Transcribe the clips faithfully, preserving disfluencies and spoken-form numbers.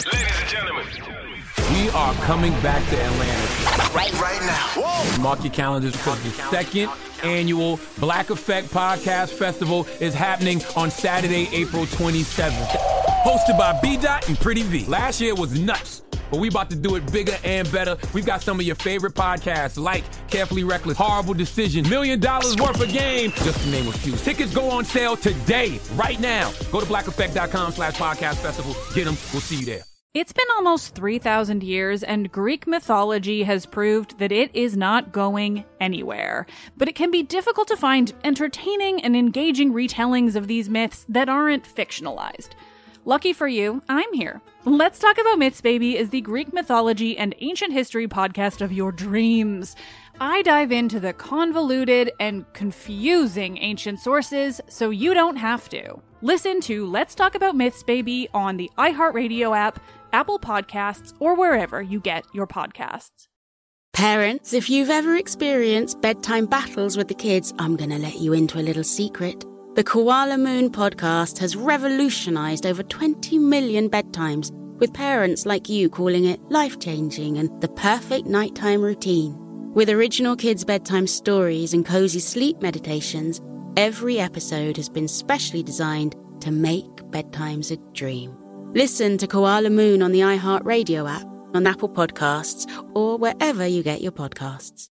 Ladies and gentlemen, we are coming back to Atlanta. Right, right now. Whoa. Mark your calendars because the second annual Black Effect Podcast Festival is happening on Saturday, April twenty-seventh. Hosted by B-Dot and Pretty V. Last year was nuts, but we about to do it bigger and better. We've got some of your favorite podcasts like Carefully Reckless, Horrible Decision, Million Dollars Worth of Game, just to name a few. Tickets go on sale today, right now. Go to blackeffect.com slash podcast festival. Get them. We'll see you there. It's been almost three thousand years, and Greek mythology has proved that it is not going anywhere. But it can be difficult to find entertaining and engaging retellings of these myths that aren't fictionalized. Lucky for you, I'm here. Let's Talk About Myths, Baby is the Greek mythology and ancient history podcast of your dreams. I dive into the convoluted and confusing ancient sources so you don't have to. Listen to Let's Talk About Myths, Baby on the iHeartRadio app, Apple Podcasts, or wherever you get your podcasts. Parents, if you've ever experienced bedtime battles with the kids, I'm going to let you into a little secret. The Koala Moon podcast has revolutionized over twenty million bedtimes, with parents like you calling it life-changing and the perfect nighttime routine. With original kids' bedtime stories and cozy sleep meditations, every episode has been specially designed to make bedtimes a dream. Listen to Koala Moon on the iHeartRadio app, on Apple Podcasts, or wherever you get your podcasts.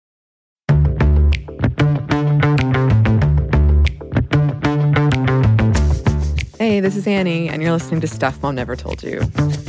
Hey, this is Annie, and you're listening to Stuff Mom Never Told You.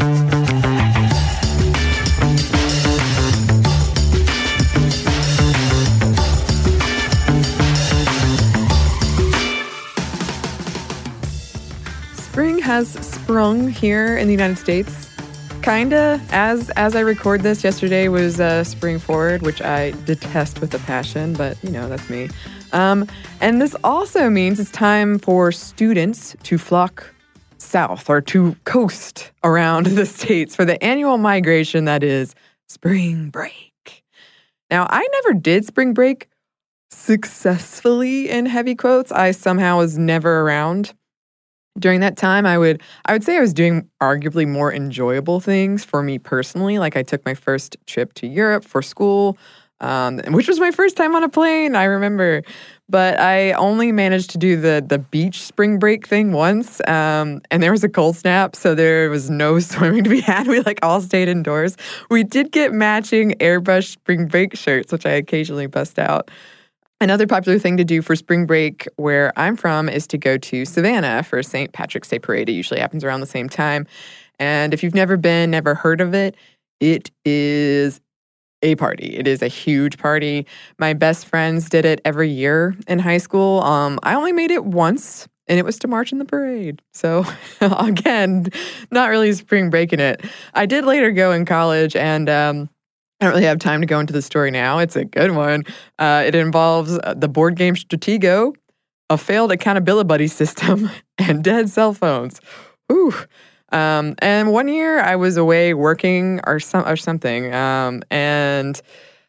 Spring has sprung here in the United States. Kinda. As as I record this, yesterday was uh, Spring Forward, which I detest with a passion, but, you know, that's me. Um, and this also means it's time for students to flock south or to coast around the states for the annual migration that is spring break. Now, I never did spring break successfully, in heavy quotes. I somehow was never around. During that time, I would I would say I was doing arguably more enjoyable things for me personally. Like I took my first trip to Europe for school, um, which was my first time on a plane, I remember. But I only managed to do the the beach spring break thing once, um, and there was a cold snap, so there was no swimming to be had. We like all stayed indoors. We did get matching airbrush spring break shirts, which I occasionally bust out. Another popular thing to do for spring break where I'm from is to go to Savannah for Saint Patrick's Day Parade. It usually happens around the same time. And if you've never been, never heard of it, it is a party. It is a huge party. My best friends did it every year in high school. Um, I only made it once, and it was to march in the parade. So again, not really spring breaking it. I did later go in college, and um, I don't really have time to go into the story now. It's a good one. Uh, it involves the board game Stratego, a failed accountability buddy system, and dead cell phones. Ooh. Um, and one year I was away working or some or something, um, and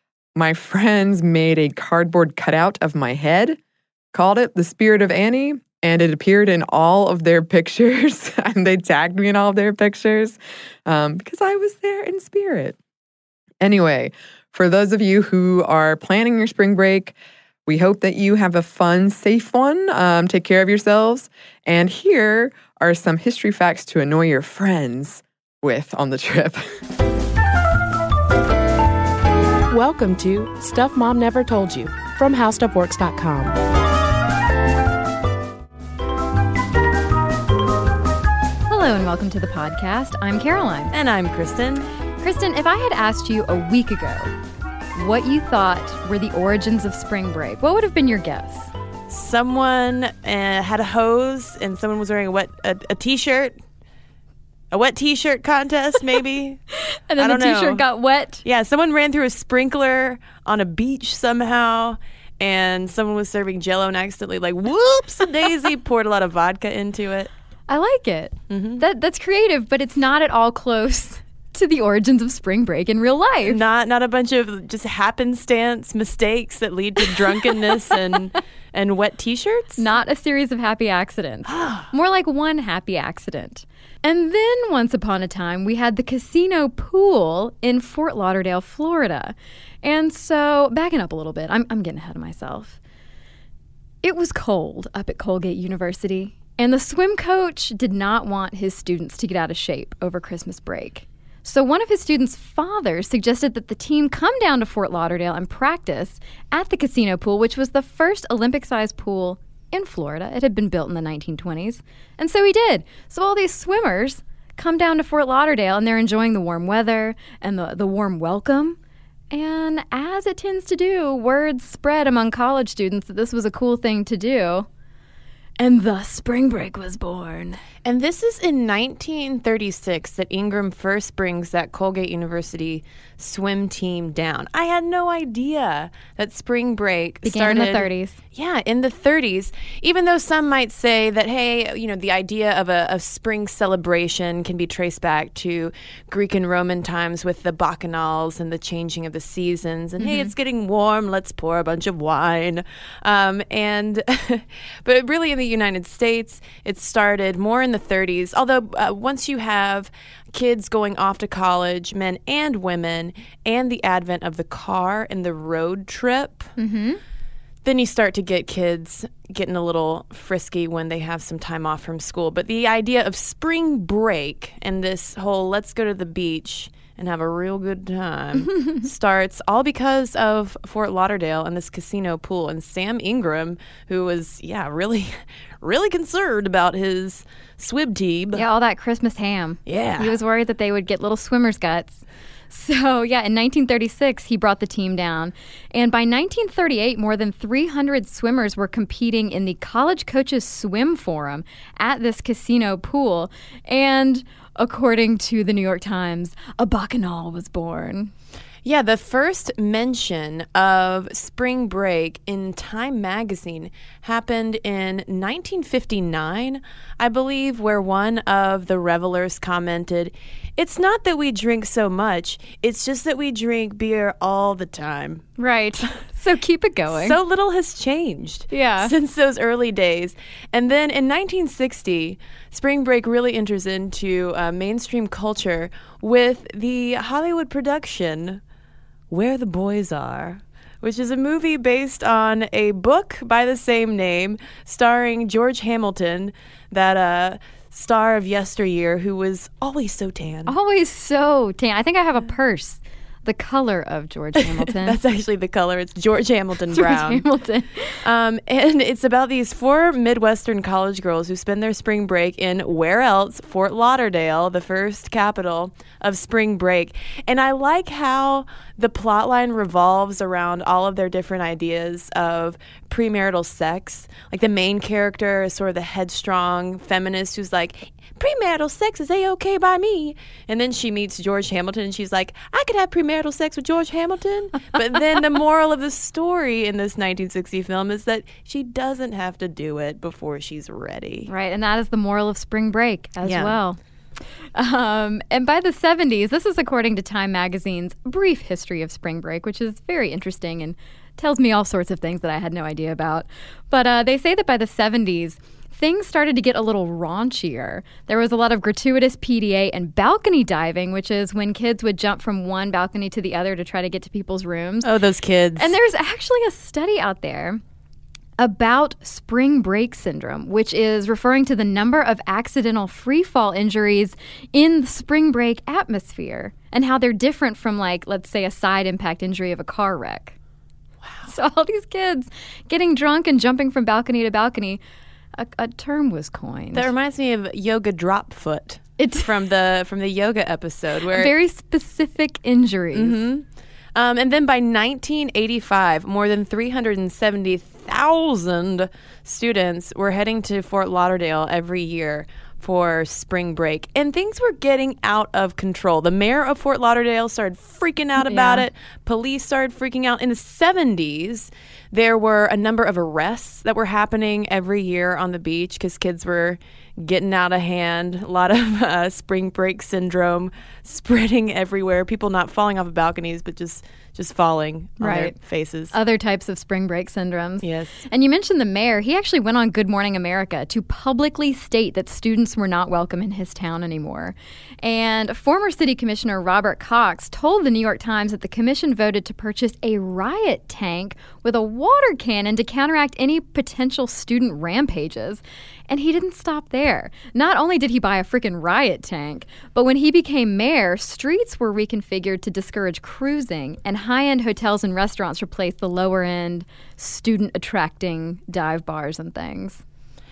my friends made a cardboard cutout of my head, called it the Spirit of Annie, and it appeared in all of their pictures, and they tagged me in all of their pictures um, because I was there in spirit. Anyway, for those of you who are planning your spring break, we hope that you have a fun, safe one. Um, take care of yourselves. And here are some history facts to annoy your friends with on the trip. Welcome to Stuff Mom Never Told You from How Stuff Works dot com. Hello and welcome to the podcast. I'm Caroline. And I'm Kristen. Kristen, if I had asked you a week ago what you thought were the origins of spring break, what would have been your guess? Someone uh, had a hose and someone was wearing a wet a, a t-shirt. A wet t-shirt contest, maybe? And then I the don't t-shirt know. got wet? Yeah, someone ran through a sprinkler on a beach somehow, and someone was serving Jell-O and accidentally, like, whoops, daisy, poured a lot of vodka into it. I like it. Mm-hmm. That That's creative, but it's not at all close to the origins of spring break in real life. Not not a bunch of just happenstance mistakes that lead to drunkenness and and wet t-shirts? Not a series of happy accidents. More like one happy accident. And then once upon a time, we had the casino pool in Fort Lauderdale, Florida. And so, backing up a little bit, I'm, I'm getting ahead of myself. It was cold up at Colgate University, and the swim coach did not want his students to get out of shape over Christmas break. So one of his students' fathers suggested that the team come down to Fort Lauderdale and practice at the casino pool, which was the first Olympic-sized pool in Florida. It had been built in the nineteen twenties. And so he did. So all these swimmers come down to Fort Lauderdale, and they're enjoying the warm weather and the, the warm welcome. And as it tends to do, word spread among college students that this was a cool thing to do. And thus spring break was born. And this is in nineteen thirty-six that Ingram first brings that Colgate University swim team down. I had no idea that spring break Began started in the thirties. Yeah, in the thirties. Even though some might say that, hey, you know, the idea of a, a spring celebration can be traced back to Greek and Roman times with the bacchanals and the changing of the seasons. And, mm-hmm. hey, it's getting warm, let's pour a bunch of wine. Um, and but really in the United States, it started more in the thirties. Although uh, once you have kids going off to college, men and women, and the advent of the car and the road trip, mm-hmm. then you start to get kids getting a little frisky when they have some time off from school. But the idea of spring break and this whole let's go to the beach and have a real good time starts all because of Fort Lauderdale and this casino pool. And Sam Ingram, who was, yeah, really, really concerned about his swim team. Yeah, all that Christmas ham. Yeah. He was worried that they would get little swimmer's guts. So, yeah, in nineteen thirty-six, he brought the team down. And by nineteen thirty-eight, more than three hundred swimmers were competing in the College Coaches Swim Forum at this casino pool. And according to the New York Times, a bacchanal was born. Yeah, the first mention of spring break in Time magazine happened in nineteen fifty-nine, I believe, where one of the revelers commented, "It's not that we drink so much, it's just that we drink beer all the time." Right. So keep it going. So little has changed yeah. since those early days. And then in nineteen sixty, spring break really enters into uh, mainstream culture with the Hollywood production Where the Boys Are, which is a movie based on a book by the same name, starring George Hamilton, that uh, star of yesteryear who was always so tan. Always so tan. I think I have a purse. The color of George Hamilton. That's actually the color. It's George Hamilton George Brown. Hamilton. Um, and it's about these four Midwestern college girls who spend their spring break in where else? Fort Lauderdale, the first capital of spring break. And I like how the plot line revolves around all of their different ideas of premarital sex. Like the main character is sort of the headstrong feminist who's like, premarital sex is A-okay by me. And then she meets George Hamilton and she's like, I could have premarital sex with George Hamilton. But then the moral of the story in this nineteen sixty film is that she doesn't have to do it before she's ready. Right, and that is the moral of spring break as Yeah. well. Um, and by the seventies, this is according to Time magazine's brief history of spring break, which is very interesting and tells me all sorts of things that I had no idea about. But uh, they say that by the seventies, things started to get a little raunchier. There was a lot of gratuitous P D A and balcony diving, which is when kids would jump from one balcony to the other to try to get to people's rooms. Oh, those kids. And there's actually a study out there about spring break syndrome, which is referring to the number of accidental free fall injuries in the spring break atmosphere and how they're different from, like, let's say, a side impact injury of a car wreck. Wow. So all these kids getting drunk and jumping from balcony to balcony, a, a term was coined. That reminds me of yoga drop foot. It's from the from the yoga episode where very specific injuries. Mm-hmm. Um, and then by nineteen eighty-five, more than three hundred seventy thousand students were heading to Fort Lauderdale every year for spring break. And things were getting out of control. The mayor of Fort Lauderdale started freaking out about Yeah. it. Police started freaking out. In the seventies, there were a number of arrests that were happening every year on the beach because kids were getting out of hand, a lot of uh, spring break syndrome spreading everywhere, people not falling off of balconies, but just just falling on Right. their faces. Other types of spring break syndromes. Yes. And you mentioned the mayor. He actually went on Good Morning America to publicly state that students were not welcome in his town anymore. And former city commissioner Robert Cox told the New York Times that the commission voted to purchase a riot tank with a water cannon to counteract any potential student rampages. And he didn't stop there. Not only did he buy a freaking riot tank, but when he became mayor, streets were reconfigured to discourage cruising, and high-end hotels and restaurants replaced the lower-end, student-attracting dive bars and things.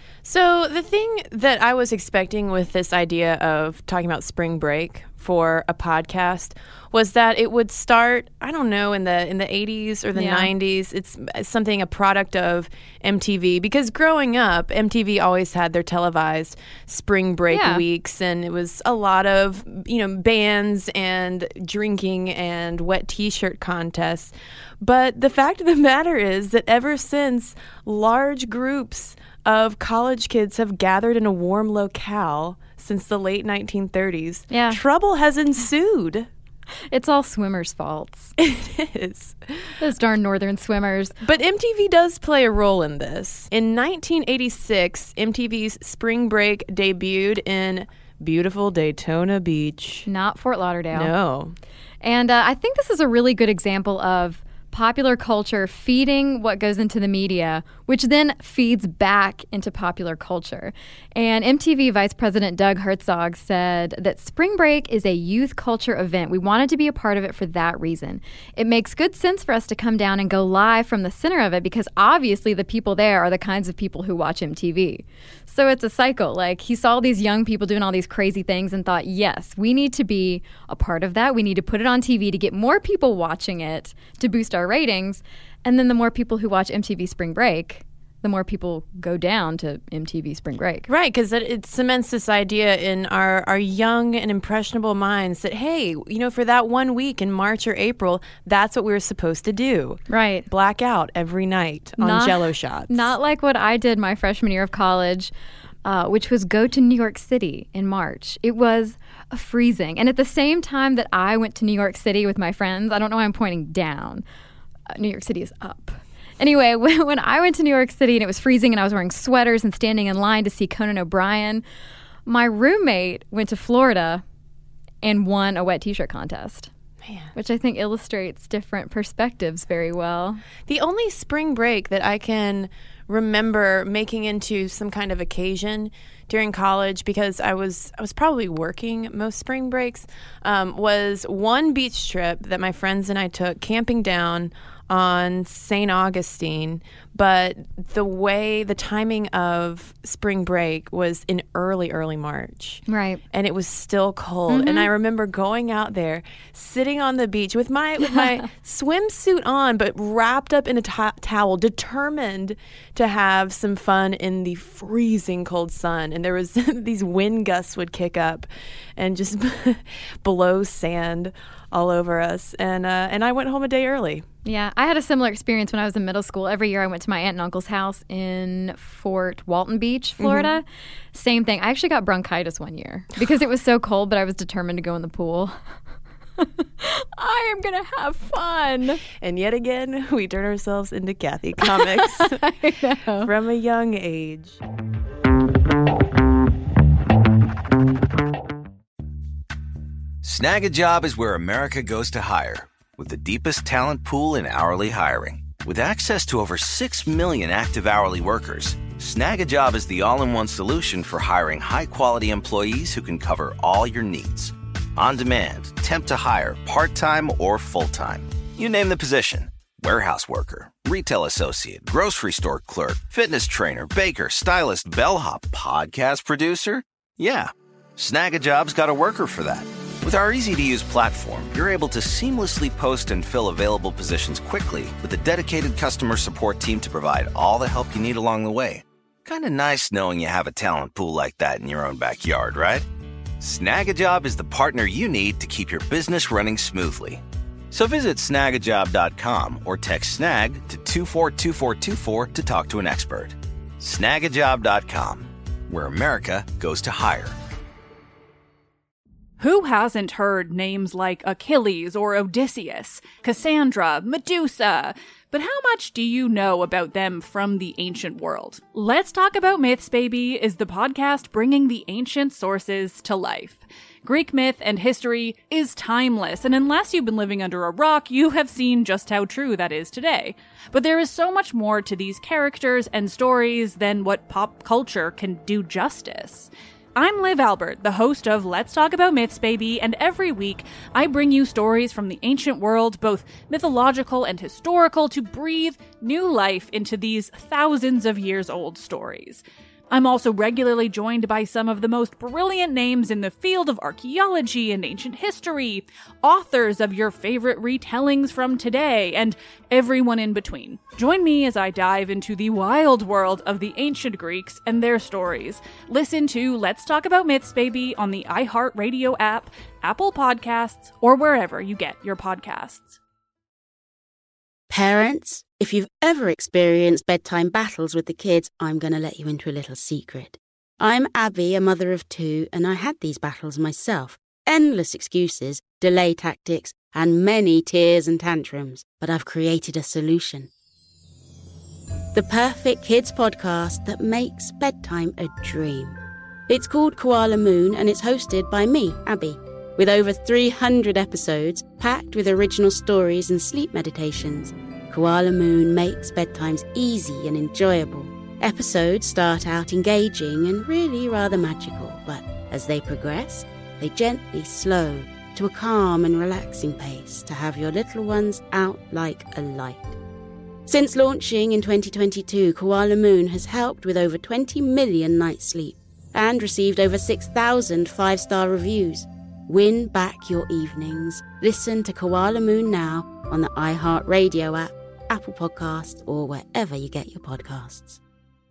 So the thing that I was expecting with this idea of talking about spring break for a podcast was that it would start, I don't know, in the in the eighties or the Yeah. nineties. It's something, a product of M T V, because growing up, M T V always had their televised spring break Yeah. weeks, and it was a lot of, you know, bands and drinking and wet t-shirt contests. But the fact of the matter is that ever since, large groups of college kids have gathered in a warm locale since the late nineteen thirties, Yeah. trouble has ensued. It's all swimmers' faults. It is. Those darn northern swimmers. But M T V does play a role in this. In nineteen eighty-six, M T V's Spring Break debuted in beautiful Daytona Beach. Not Fort Lauderdale. No. And uh, I think this is a really good example of popular culture feeding what goes into the media, which then feeds back into popular culture. And M T V Vice President Doug Herzog said that Spring Break is a youth culture event. We wanted to be a part of it for that reason. It makes good sense for us to come down and go live from the center of it because obviously the people there are the kinds of people who watch M T V. So it's a cycle. Like, he saw these young people doing all these crazy things and thought, yes, we need to be a part of that. We need to put it on T V to get more people watching it to boost our ratings. And then the more people who watch M T V Spring Break, the more people go down to M T V Spring Break. Right, because it, it cements this idea in our, our young and impressionable minds that, hey, you know, for that one week in March or April, that's what we were supposed to do. Right. Black out every night on Not- Jell-O shots. Not like what I did my freshman year of college, uh, which was go to New York City in March. It was a freezing. And at the same time that I went to New York City with my friends, I don't know why I'm pointing down. Uh, New York City is up. Anyway, when, when I went to New York City and it was freezing and I was wearing sweaters and standing in line to see Conan O'Brien, my roommate went to Florida and won a wet t-shirt contest. Man. Which I think illustrates different perspectives very well. The only spring break that I can remember making into some kind of occasion during college, because I was I was probably working most spring breaks, um, was one beach trip that my friends and I took camping down on Saint Augustine. But the way, the timing of spring break was in early, early March. Right. And it was still cold. And I remember going out there, sitting on the beach with my with my swimsuit on, but wrapped up in a to- towel, determined to have some fun in the freezing cold sun. And there was these wind gusts would kick up and just blow sand all over us. And uh, and I went home a day early. Yeah, I had a similar experience when I was in middle school. Every year I went to my aunt and uncle's house in Fort Walton Beach, Florida. Mm-hmm. Same thing. I actually got bronchitis one year because it was so cold, but I was determined to go in the pool. I am going to have fun. And yet again, we turn ourselves into Kathy comics from a young age. Snag a Job is where America goes to hire, with the deepest talent pool in hourly hiring. With access to over six million active hourly workers, Snag a Job is the all-in-one solution for hiring high-quality employees who can cover all your needs. On demand, temp to hire, part-time or full-time. You name the position. Warehouse worker, retail associate, grocery store clerk, fitness trainer, baker, stylist, bellhop, podcast producer. Yeah, Snag a Job's got a worker for that. With our easy-to-use platform, you're able to seamlessly post and fill available positions quickly with a dedicated customer support team to provide all the help you need along the way. Kind of nice knowing you have a talent pool like that in your own backyard, right? Snag a Job is the partner you need to keep your business running smoothly. So visit snag a job dot com or text snag to two four two four two four to talk to an expert. snag a job dot com. where America goes to hire. Who hasn't heard names like Achilles or Odysseus, Cassandra, Medusa? But how much do you know about them from the ancient world? Let's Talk About Myths, Baby is the podcast bringing the ancient sources to life. Greek myth and history is timeless, and unless you've been living under a rock, you have seen just how true that is today. But there is so much more to these characters and stories than what pop culture can do justice. I'm Liv Albert, the host of Let's Talk About Myths, Baby, and every week I bring you stories from the ancient world, both mythological and historical, to breathe new life into these thousands of years old stories. I'm also regularly joined by some of the most brilliant names in the field of archaeology and ancient history, authors of your favorite retellings from today, and everyone in between. Join me as I dive into the wild world of the ancient Greeks and their stories. Listen to Let's Talk About Myths, Baby on the iHeartRadio app, Apple Podcasts, or wherever you get your podcasts. Parents, if you've ever experienced bedtime battles with the kids, I'm going to let you into a little secret. I'm Abby, a mother of two, and I had these battles myself. Endless excuses, delay tactics, and many tears and tantrums. But I've created a solution. The perfect kids podcast that makes bedtime a dream. It's called Koala Moon, and it's hosted by me, Abby. With over three hundred episodes, packed with original stories and sleep meditations, Koala Moon makes bedtimes easy and enjoyable. Episodes start out engaging and really rather magical, but as they progress, they gently slow to a calm and relaxing pace to have your little ones out like a light. Since launching in twenty twenty-two, Koala Moon has helped with over twenty million nights' sleep and received over six thousand five-star reviews. Win back your evenings. Listen to Koala Moon now on the iHeartRadio app, Apple Podcasts, or wherever you get your podcasts.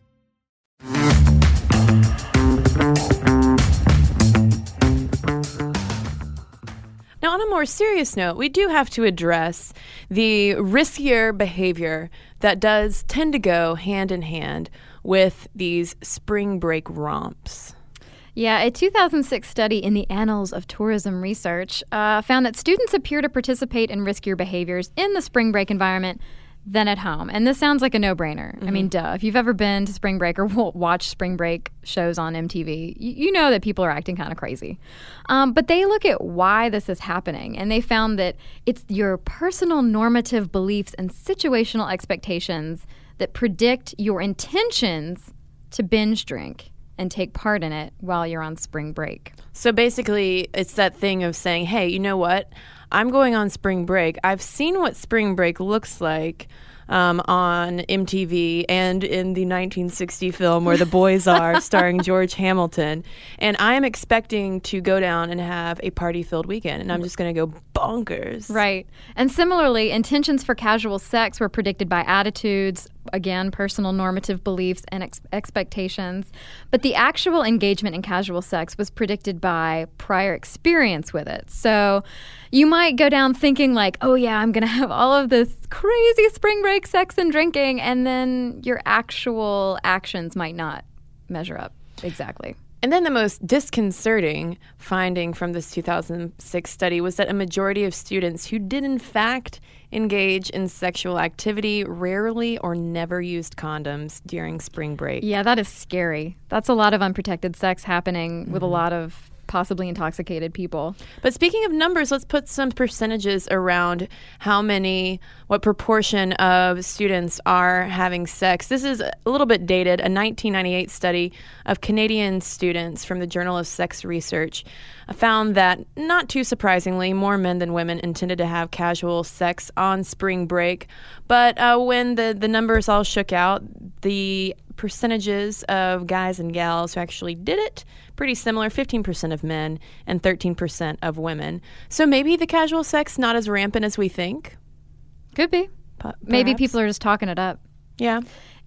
Now, on a more serious note, we do have to address the riskier behavior that does tend to go hand in hand with these spring break romps. Yeah, a two thousand six study in the Annals of Tourism Research uh, found that students appear to participate in riskier behaviors in the spring break environment than at home. And this sounds like a no-brainer. Mm-hmm. I mean, duh. If you've ever been to spring break or watched spring break shows on M T V, you, you know that people are acting kind of crazy. Um, but they look at why this is happening, and they found that it's your personal normative beliefs and situational expectations that predict your intentions to binge drink and take part in it while you're on spring break. So basically, it's that thing of saying, hey, you know what? I'm going on spring break. I've seen what spring break looks like um, on M T V and in the nineteen sixty film Where the Boys Are, starring George Hamilton. And I am expecting to go down and have a party-filled weekend, and I'm just going to go bonkers. Right. And similarly, intentions for casual sex were predicted by attitudes, again, personal normative beliefs and ex- expectations. But the actual engagement in casual sex was predicted by prior experience with it. So you might go down thinking like, oh yeah, I'm going to have all of this crazy spring break sex and drinking, and then your actual actions might not measure up exactly. And then the most disconcerting finding from this two thousand six study was that a majority of students who did in fact engage in sexual activity rarely or never used condoms during spring break. Yeah, that is scary. That's a lot of unprotected sex happening mm-hmm. with a lot of possibly intoxicated people. But speaking of numbers, let's put some percentages around how many, what proportion of students are having sex. This is a little bit dated. A nineteen ninety-eight study of Canadian students from the Journal of Sex Research found that, not too surprisingly, more men than women intended to have casual sex on spring break. But uh, when the, the numbers all shook out, the percentages of guys and gals who actually did it, pretty similar, fifteen percent of men and thirteen percent of women. So maybe the casual sex not as rampant as we think? Could be. P- maybe people are just talking it up. Yeah.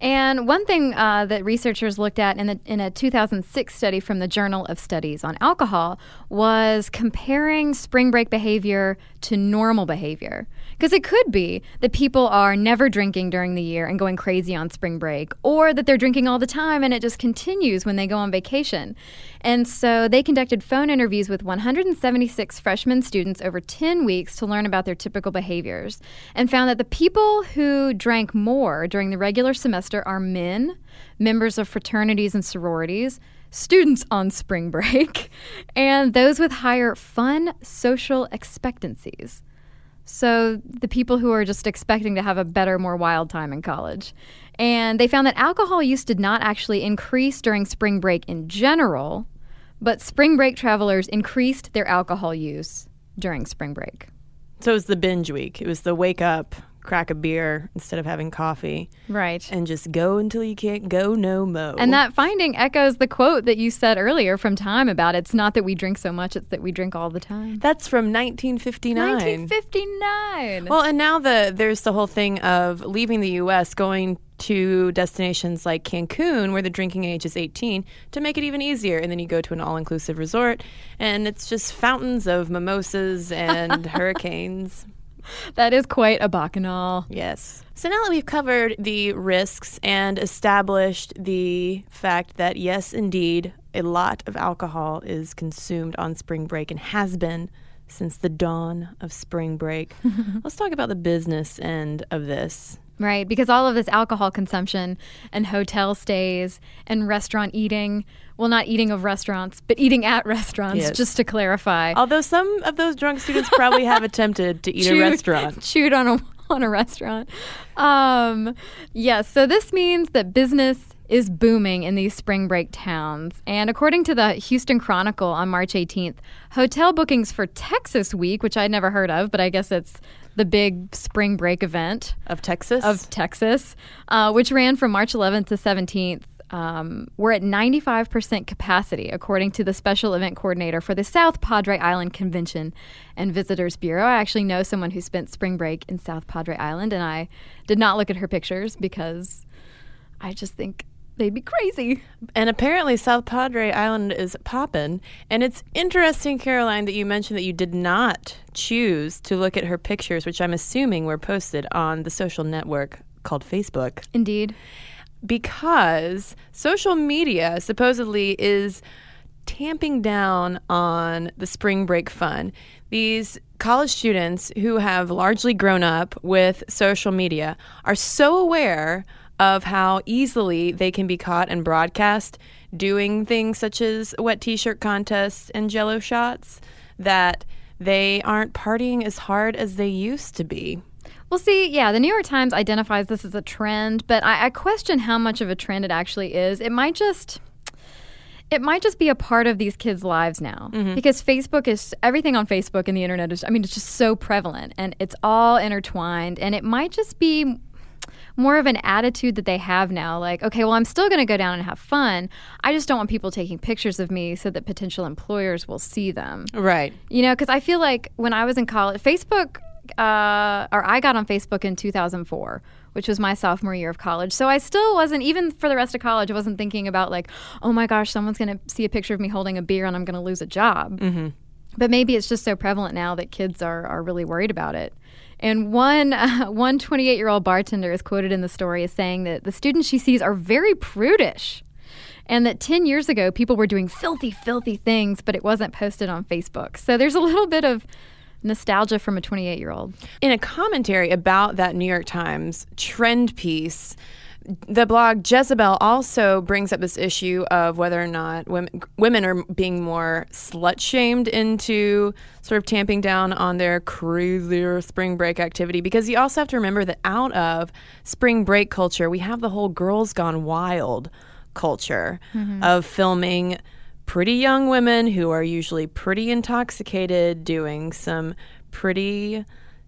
And one thing uh, that researchers looked at in, the, in a two thousand six study from the Journal of Studies on Alcohol was comparing spring break behavior to normal behavior. Because it could be that people are never drinking during the year and going crazy on spring break, or that they're drinking all the time and it just continues when they go on vacation. And so they conducted phone interviews with one hundred seventy-six freshman students over ten weeks to learn about their typical behaviors, and found that the people who drank more during the regular semester are men, members of fraternities and sororities, students on spring break, and those with higher fun social expectancies. So the people who are just expecting to have a better, more wild time in college. And they found that alcohol use did not actually increase during spring break in general, but spring break travelers increased their alcohol use during spring break. So it was the binge week. It was the wake up, crack a beer instead of having coffee. Right. And just go until you can't go no mo. And that finding echoes the quote that you said earlier from Time about it's not that we drink so much, it's that we drink all the time. That's from nineteen fifty-nine. nineteen fifty-nine. Well, and now the there's the whole thing of leaving the U S, going to destinations like Cancun, where the drinking age is eighteen, to make it even easier. And then you go to an all-inclusive resort, and it's just fountains of mimosas and hurricanes. That is quite a bacchanal. Yes. So now that we've covered the risks and established the fact that, yes, indeed, a lot of alcohol is consumed on spring break and has been since the dawn of spring break, let's talk about the business end of this. Right, because all of this alcohol consumption and hotel stays and restaurant eating, well, not eating of restaurants, but eating at restaurants, Yes. just to clarify. Although some of those drunk students probably have attempted to eat Chewed- a restaurant. Chewed on a, on a restaurant. Um, yes, so this means that business is booming in these spring break towns. And according to the Houston Chronicle on March eighteenth, hotel bookings for Texas Week, which I'd never heard of, but I guess it's the big spring break event Of Texas? of Texas, uh, which ran from March eleventh to seventeenth, um, we're at ninety-five percent capacity, according to the special event coordinator for the South Padre Island Convention and Visitors Bureau. I actually know someone who spent spring break in South Padre Island, and I did not look at her pictures because I just think they'd be crazy. And apparently South Padre Island is poppin'. And it's interesting, Caroline, that you mentioned that you did not choose to look at her pictures, which I'm assuming were posted on the social network called Facebook. Indeed. Because social media supposedly is tamping down on the spring break fun. These college students who have largely grown up with social media are so aware of how easily they can be caught and broadcast doing things such as wet t-shirt contests and Jell-O shots that they aren't partying as hard as they used to be. Well, see, yeah, the New York Times identifies this as a trend, but I, I question how much of a trend it actually is. It might just... It might just be a part of these kids' lives now, Mm-hmm. because Facebook is, everything on Facebook and the internet is, I mean, it's just so prevalent and it's all intertwined, and it might just be more of an attitude that they have now. Like, okay, well, I'm still going to go down and have fun. I just don't want people taking pictures of me so that potential employers will see them. Right. You know, because I feel like when I was in college, Facebook, uh, or I got on Facebook in two thousand four, which was my sophomore year of college. So I still wasn't, even for the rest of college, I wasn't thinking about like, oh my gosh, someone's going to see a picture of me holding a beer and I'm going to lose a job. Mm-hmm. But maybe it's just so prevalent now that kids are, are really worried about it. And one uh, one twenty-eight-year-old bartender is quoted in the story as saying that the students she sees are very prudish, and that ten years ago people were doing filthy, filthy things, but it wasn't posted on Facebook. So there's a little bit of nostalgia from a twenty-eight-year-old. In a commentary about that New York Times trend piece, the blog Jezebel also brings up this issue of whether or not women, women are being more slut-shamed into sort of tamping down on their crazier spring break activity. Because you also have to remember that out of spring break culture, we have the whole Girls Gone Wild culture mm-hmm. of filming pretty young women who are usually pretty intoxicated doing some pretty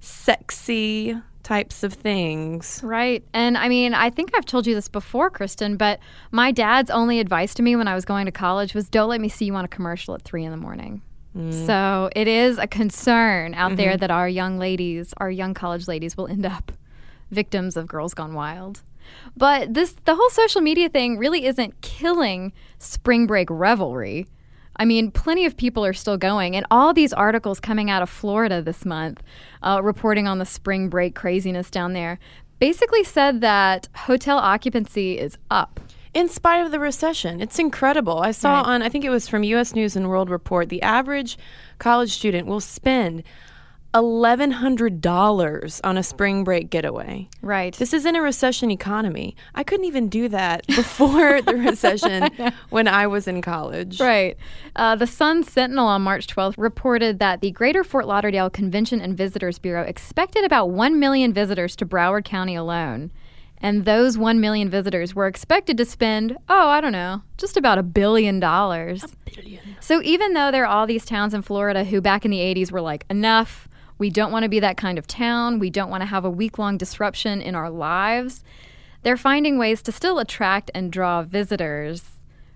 sexy types of things. Right. And I mean, I think I've told you this before, Kristen, but my dad's only advice to me when I was going to college was don't let me see you on a commercial at three in the morning. Mm. So it is a concern out mm-hmm. there that our young ladies, our young college ladies will end up victims of Girls Gone Wild. But this the whole social media thing really isn't killing spring break revelry. I mean, plenty of people are still going, and all these articles coming out of Florida this month, uh, reporting on the spring break craziness down there, basically said that hotel occupancy is up. In spite of the recession. It's incredible. I saw right. on, I think it was from U S News and World Report, the average college student will spend eleven hundred dollars on a spring break getaway. Right. This is in a recession economy. I couldn't even do that before the recession when I was in college. Right. Uh, the Sun Sentinel on March twelfth reported that the Greater Fort Lauderdale Convention and Visitors Bureau expected about one million visitors to Broward County alone. And those one million visitors were expected to spend, oh, I don't know, just about a billion dollars. A billion. So even though there are all these towns in Florida who back in the eighties were like, enough, we don't want to be that kind of town, we don't want to have a week-long disruption in our lives, they're finding ways to still attract and draw visitors,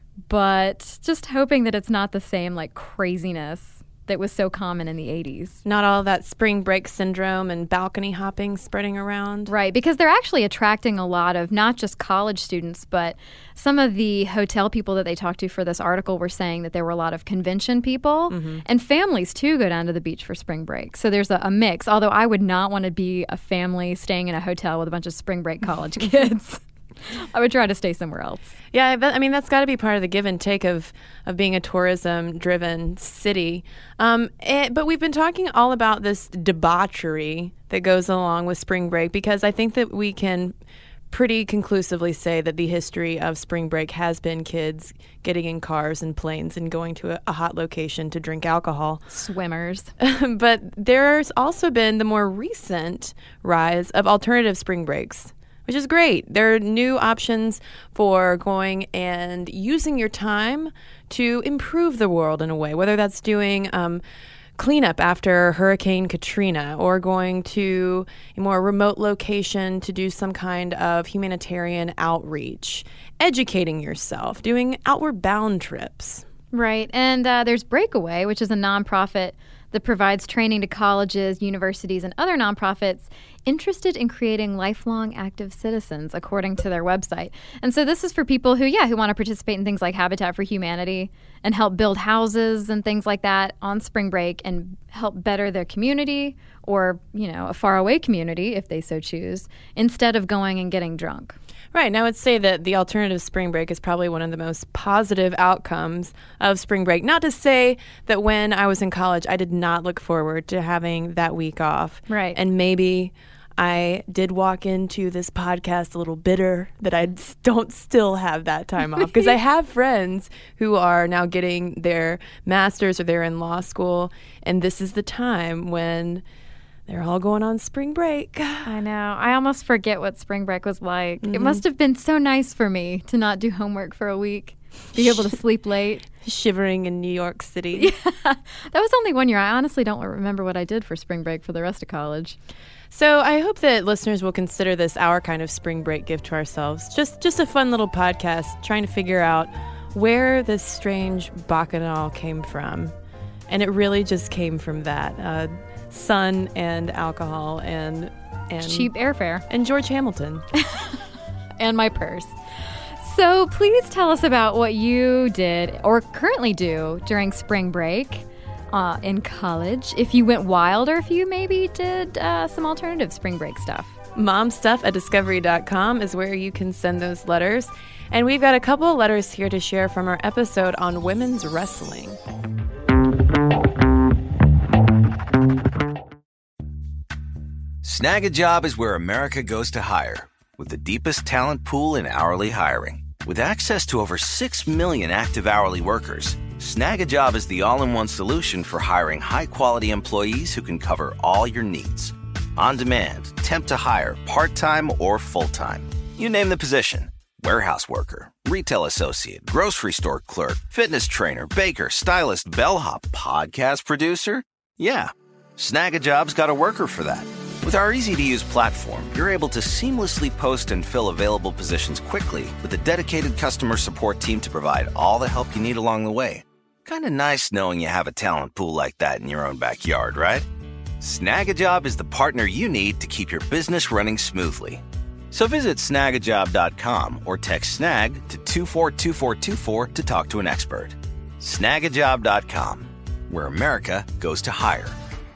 but just hoping that it's not the same like craziness that was so common in the eighties. Not all that spring break syndrome and balcony hopping spreading around. Right, because they're actually attracting a lot of not just college students, but some of the hotel people that they talked to for this article were saying that there were a lot of convention people, mm-hmm. and families too go down to the beach for spring break. So there's a, a mix, although I would not want to be a family staying in a hotel with a bunch of spring break college kids. I would try to stay somewhere else. Yeah, that, I mean, that's got to be part of the give and take of, of being a tourism-driven city. Um, it, but we've been talking all about this debauchery that goes along with spring break because I think that we can pretty conclusively say that the history of spring break has been kids getting in cars and planes and going to a, a hot location to drink alcohol. Swimmers. But there's also been the more recent rise of alternative spring breaks, which is great. There are new options for going and using your time to improve the world in a way, whether that's doing um, cleanup after Hurricane Katrina or going to a more remote location to do some kind of humanitarian outreach, educating yourself, doing outward bound trips. Right. And uh, there's Breakaway, which is a nonprofit that provides training to colleges, universities, and other nonprofits interested in creating lifelong active citizens, according to their website. And so this is for people who, yeah, who want to participate in things like Habitat for Humanity and help build houses and things like that on spring break and help better their community or, you know, a faraway community, if they so choose, instead of going and getting drunk. Right. And I would say that the alternative spring break is probably one of the most positive outcomes of spring break. Not to say that when I was in college, I did not look forward to having that week off. Right. And maybe I did walk into this podcast a little bitter that I don't still have that time off because I have friends who are now getting their master's or they're in law school. And this is the time when they're all going on spring break. I know. I almost forget what spring break was like. Mm-hmm. It must have been so nice for me to not do homework for a week, be able to sleep late. Shivering in New York City. Yeah. That was only one year. I honestly don't remember what I did for spring break for the rest of college. So I hope that listeners will consider this our kind of spring break gift to ourselves. Just just a fun little podcast trying to figure out where this strange bacchanal came from. And it really just came from that. Uh, sun and alcohol and, and cheap airfare. And George Hamilton. And my purse. So please tell us about what you did or currently do during spring break uh, in college. If you went wild or if you maybe did uh, some alternative spring break stuff. Momstuff at discovery dot com is where you can send those letters. And we've got a couple of letters here to share from our episode on women's wrestling. Snag a Job is where America goes to hire, with the deepest talent pool in hourly hiring. With access to over six million active hourly workers, Snag a Job is the all-in-one solution for hiring high-quality employees who can cover all your needs. On demand, temp to hire, part-time or full-time. You name the position. Warehouse worker, retail associate, grocery store clerk, fitness trainer, baker, stylist, bellhop, podcast producer. Yeah, Snag a Job's got a worker for that. With our easy-to-use platform, you're able to seamlessly post and fill available positions quickly with a dedicated customer support team to provide all the help you need along the way. Kind of nice knowing you have a talent pool like that in your own backyard, right? Snag a Job is the partner you need to keep your business running smoothly. So visit snag a job dot com or text snag to two four two four two four to talk to an expert. snag a job dot com, where America goes to hire.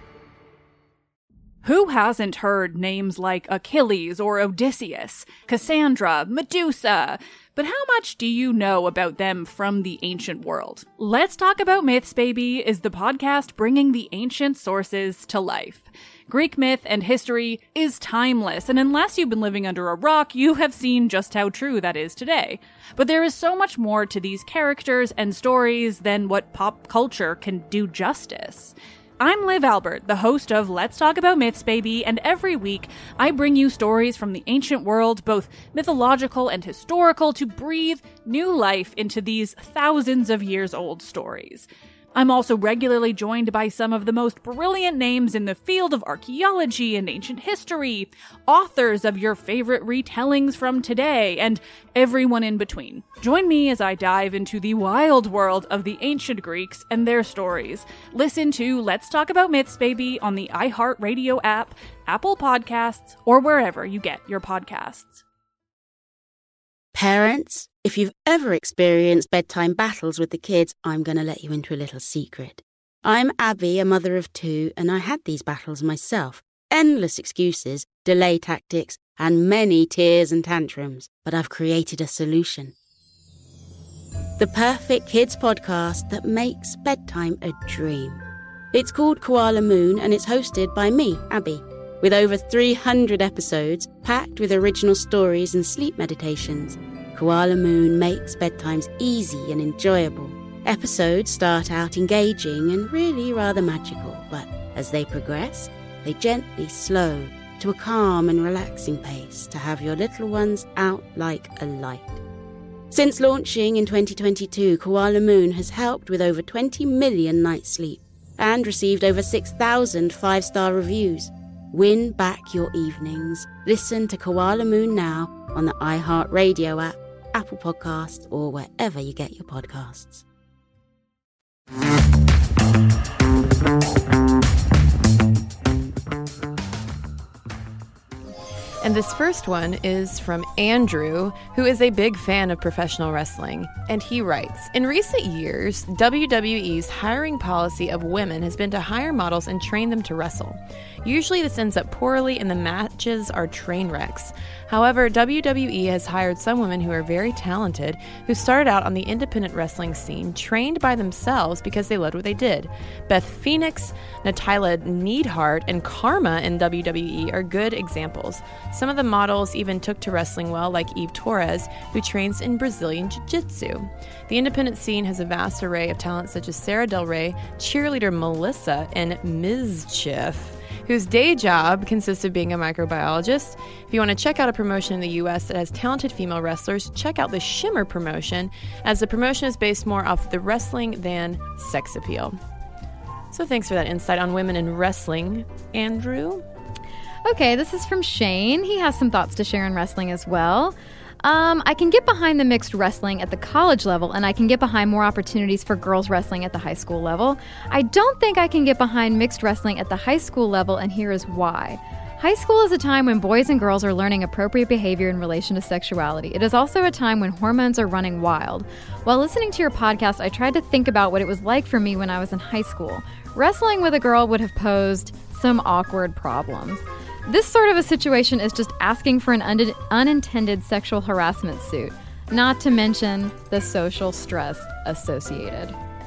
Who hasn't heard names like Achilles or Odysseus, Cassandra, Medusa? But how much do you know about them from the ancient world? Let's Talk About Myths, Baby is the podcast bringing the ancient sources to life. Greek myth and history is timeless, and unless you've been living under a rock, you have seen just how true that is today. But there is so much more to these characters and stories than what pop culture can do justice. I'm Liv Albert, the host of Let's Talk About Myths, Baby, and every week I bring you stories from the ancient world, both mythological and historical, to breathe new life into these thousands of years old stories. I'm also regularly joined by some of the most brilliant names in the field of archaeology and ancient history, authors of your favorite retellings from today, and everyone in between. Join me as I dive into the wild world of the ancient Greeks and their stories. Listen to Let's Talk About Myths, Baby on the iHeartRadio app, Apple Podcasts, or wherever you get your podcasts. Parents, if you've ever experienced bedtime battles with the kids, I'm going to let you into a little secret. I'm Abby, a mother of two, and I had these battles myself. Endless excuses, delay tactics, and many tears and tantrums. But I've created a solution. The perfect kids podcast that makes bedtime a dream. It's called Koala Moon, and it's hosted by me, Abby. With over three hundred episodes, packed with original stories and sleep meditations, Koala Moon makes bedtimes easy and enjoyable. Episodes start out engaging and really rather magical, but as they progress, they gently slow to a calm and relaxing pace to have your little ones out like a light. Since launching in twenty twenty-two, Koala Moon has helped with over twenty million nights sleep and received over six thousand five-star reviews. Win back your evenings. Listen to Koala Moon now on the iHeartRadio app, Apple Podcasts, or wherever you get your podcasts. And this first one is from Andrew, who is a big fan of professional wrestling. And he writes, in recent years, W W E's hiring policy of women has been to hire models and train them to wrestle. Usually this ends up poorly and the matches are train wrecks. However, W W E has hired some women who are very talented, who started out on the independent wrestling scene, trained by themselves because they loved what they did. Beth Phoenix, Natyla Neidhart, and Karma in W W E are good examples. Some of the models even took to wrestling well, like Eve Torres, who trains in Brazilian Jiu-Jitsu. The independent scene has a vast array of talents such as Sarah Del Rey, cheerleader Melissa, and Mizchiff, whose day job consists of being a microbiologist. If you want to check out a promotion in the U S that has talented female wrestlers, check out the Shimmer promotion, as the promotion is based more off the wrestling than sex appeal. So thanks for that insight on women in wrestling, Andrew. Okay, this is from Shane. He has some thoughts to share on wrestling as well. Um, I can get behind the mixed wrestling at the college level, and I can get behind more opportunities for girls wrestling at the high school level. I don't think I can get behind mixed wrestling at the high school level, and here is why. High school is a time when boys and girls are learning appropriate behavior in relation to sexuality. It is also a time when hormones are running wild. While listening to your podcast, I tried to think about what it was like for me when I was in high school. Wrestling with a girl would have posed some awkward problems. This sort of a situation is just asking for an un- unintended sexual harassment suit, not to mention the social stress associated.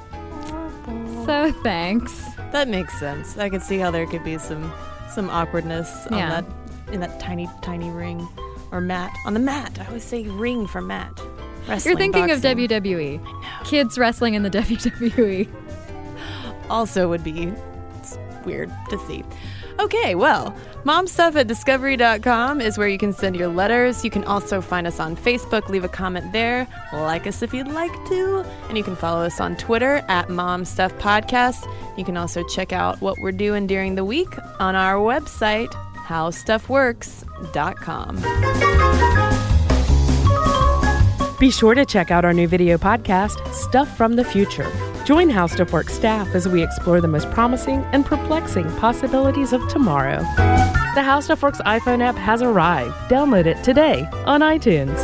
So thanks. That makes sense. I could see how there could be some some awkwardness on Yeah. that in that tiny tiny ring or mat on the mat. I always say ring for mat. Wrestling, You're thinking boxing. of W W E. Kids wrestling in the W W E. Also would be weird to see. Okay, well, momstuff at discovery dot com is where you can send your letters. You can also find us on Facebook, leave a comment there, like us if you'd like to, and you can follow us on Twitter at momstuffpodcast. You can also check out what we're doing during the week on our website, how stuff works dot com. Be sure to check out our new video podcast, Stuff from the Future. Join How Stuff Works staff as we explore the most promising and perplexing possibilities of tomorrow. The How Stuff Works iPhone app has arrived. Download it today on iTunes.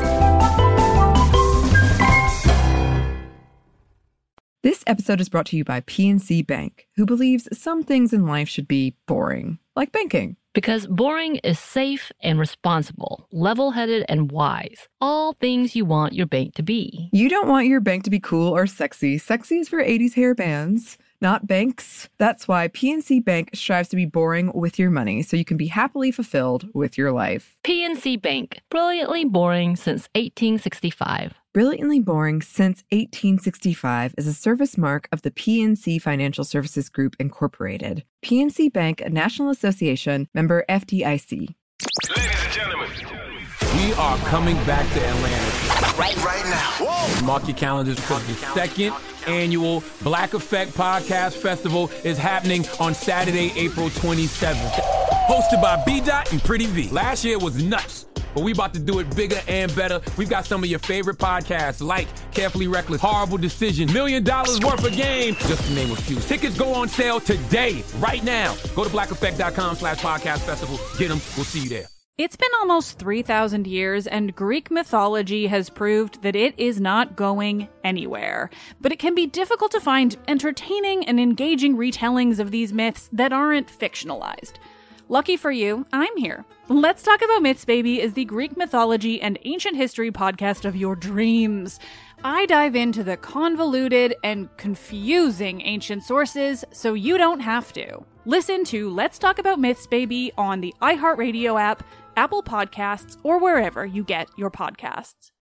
This episode is brought to you by P N C Bank, who believes some things in life should be boring, like banking. Because boring is safe and responsible, level-headed and wise. All things you want your bank to be. You don't want your bank to be cool or sexy. Sexy is for eighties hair bands, not banks. That's why P N C Bank strives to be boring with your money so you can be happily fulfilled with your life. P N C Bank, brilliantly boring since eighteen sixty-five. Brilliantly Boring Since eighteen sixty-five is a service mark of the P N C Financial Services Group, Incorporated. P N C Bank, a National Association, member F D I C. Ladies and gentlemen, We are coming back to Atlanta. right, right now. Whoa. Mark your calendars because the second annual Black Effect Podcast Festival is happening on Saturday, April twenty-seventh. Hosted by B Dot and Pretty V. Last year was nuts, but we about to do it bigger and better. We've got some of your favorite podcasts like Carefully Reckless, Horrible Decision, Million Dollars Worth of Game, just to name a few. Tickets go on sale today, right now. Go to black effect dot com slash podcast festival. Get them. We'll see you there. It's been almost three thousand years, and Greek mythology has proved that it is not going anywhere. But it can be difficult to find entertaining and engaging retellings of these myths that aren't fictionalized. Lucky for you, I'm here. Let's Talk About Myths, Baby is the Greek mythology and ancient history podcast of your dreams. I dive into the convoluted and confusing ancient sources so you don't have to. Listen to Let's Talk About Myths, Baby on the iHeartRadio app, Apple Podcasts, or wherever you get your podcasts.